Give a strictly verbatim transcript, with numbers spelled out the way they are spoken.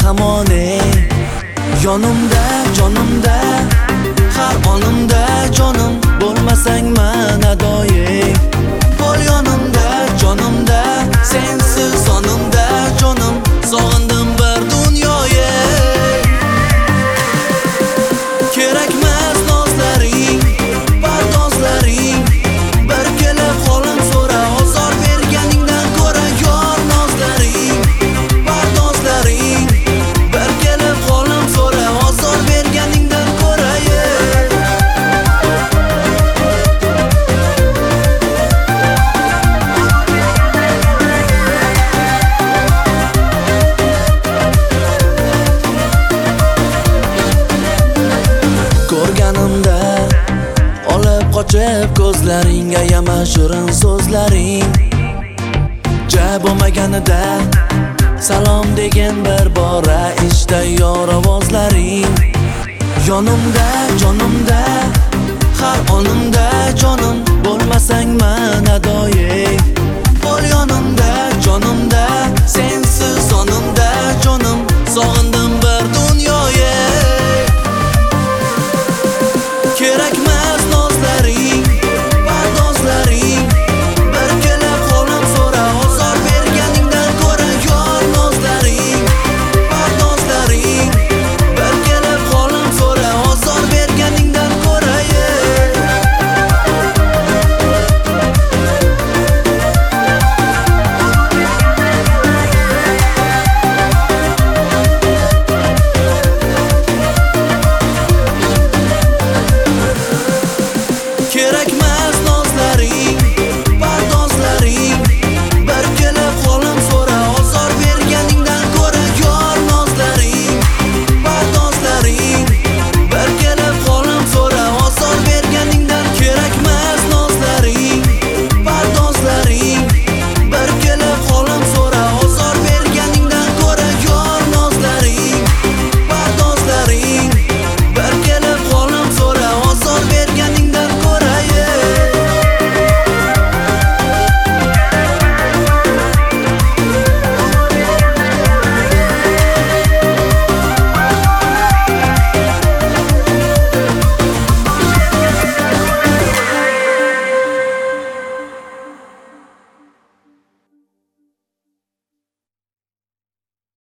hamon ey. Yonimda, jonimda, har onimda jonim, bo'lmasang mana doim. Bo'l yonimda, jonimda, sensiz sonimda jonim, sog'indim bir dunyoga. Kerakmas nozlaring, pardozlaring, bir kelib qo'lim so'ra, ozor berganingdan ko'ra yor nozlaring, pardozlaring, bir kelib qo'lim so'ra, ozor berganingdan ko'ra ko'rganimda olib qochib ko'zlaringga yamashirin so'zlaring. Ja bo'lmaganida salom degan bir bora eshitda yor ovozlaring. Yonimda, jonimda, har onimda jonim, bo'lma